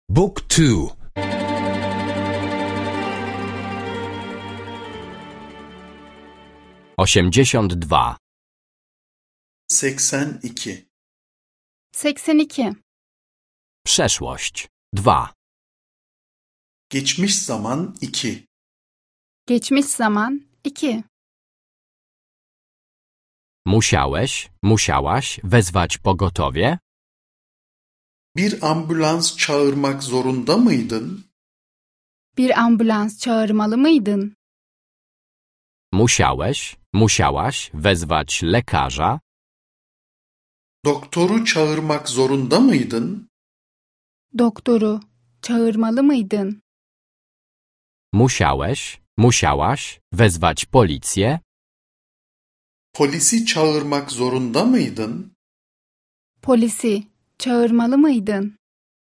Book 2. 82. 82. 82. Przeszłość 2. Geçmiş zaman 2. Geçmiş zaman 2. Musiałeś, musiałaś wezwać pogotowie? Bir ambulans çağırmak zorunda mıydın? Bir ambulans çağırmalı mıydın? Musiałeś, musiałaś wezwać lekarza? Doktoru çağırmak zorunda mıydın? Doktoru çağırmalı mıydın? Musiałeś, musiałaś wezwać policję? Polisi çağırmak zorunda mıydın? Polisi çağırmalı mıydın?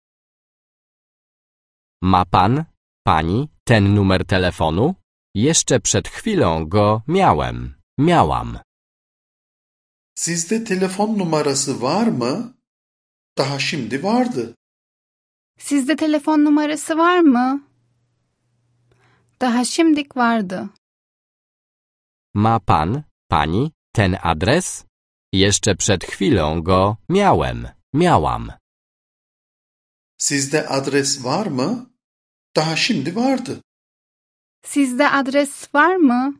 Ma pan, pani ten numer telefonu? Jeszcze przed chwilą go miałam. Sizde telefon numarası var mı? Daha şimdi vardı. Sizde telefon numarası var mı? Daha şimdik vardı. Ma pan, pani ten adres? Jeszcze przed chwilą go miałam. Sizde adres var mı? Daha şimdi vardı. Sizde adres var mı?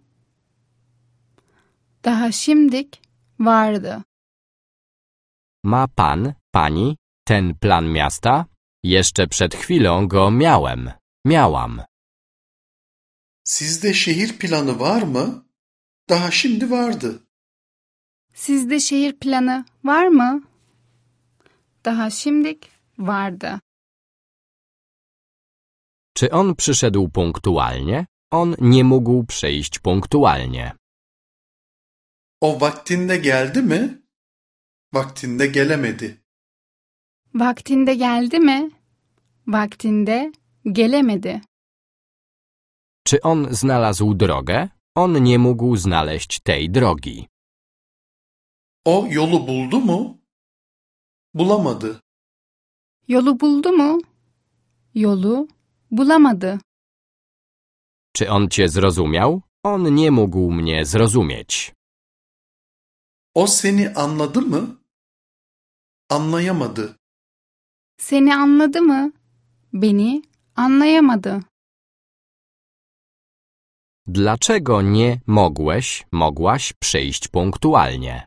Daha şimdik vardı. Ma pan, pani ten plan miasta? Jeszcze przed chwilą go miałam. Sizde şehir planı var mı? Daha şimdi vardı. Sizde şehir planı var mı? Daha şimdik vardı. Czy on przyszedł punktualnie? On nie mógł przyjść punktualnie. O vaktinde geldi mi? Vaktinde gelemedi. Vaktinde geldi mi? Vaktinde gelemedi. Czy on znalazł drogę? On nie mógł znaleźć tej drogi. O yolu buldu mu? Bulamadı. Yolu buldu mu? Yolu bulamadı. Czy on cię zrozumiał? On nie mógł mnie zrozumieć. O seni anladı mı? Anlayamadı. Seni anladı mı? Beni anlayamadı. Dlaczego nie mogłaś przyjść punktualnie?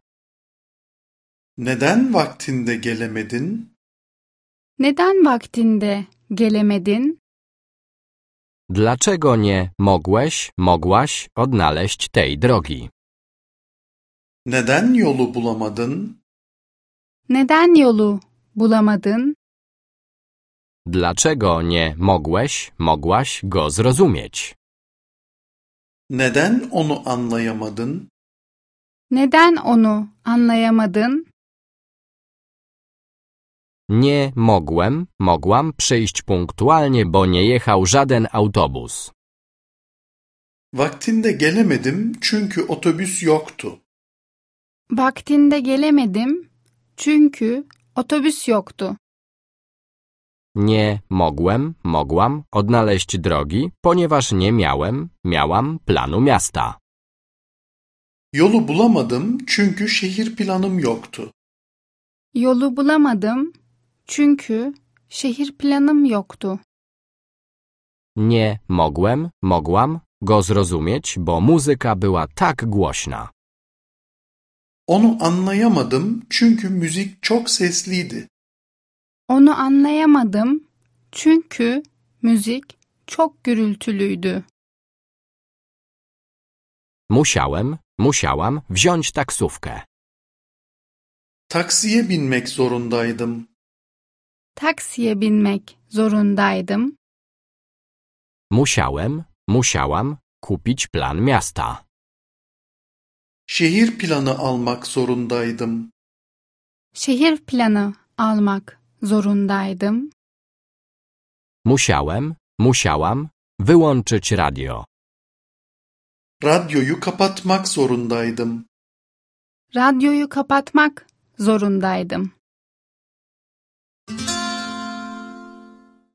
Neden vaktinde gelemedin? Neden vaktinde gelemedin? Dlaczego nie mogłaś odnaleźć tej drogi? Neden yolu bulamadın? Neden yolu bulamadın? Dlaczego nie mogłaś go zrozumieć? Neden onu anlayamadın? Neden onu anlayamadın? Nie mogłam przyjść punktualnie, bo nie jechał żaden autobus. Vaktinde gelemedim çünkü otobüs yoktu. Vaktinde gelemedim çünkü otobüs yoktu. Nie mogłam odnaleźć drogi, ponieważ nie miałam planu miasta. Yolu bulamadım çünkü şehir planım yoktu. Yolu bulamadım çünkü şehir planım yoktu. Nie mogłam go zrozumieć, bo muzyka była tak głośna. Onu anlayamadım çünkü müzik çok sesliydi. Onu anlayamadım çünkü müzik çok gürültülüydü. Musiałam wziąć taksówkę. Taksiye binmek zorundaydım. Taksiye binmek zorundaydım. Musiałam kupić plan miasta. Şehir planı almak zorundaydım. Şehir planı almak zorundaydım. Musiałam wyłączyć radio. Radyoyu kapatmak zorundaydım. Radyoyu kapatmak zorundaydım.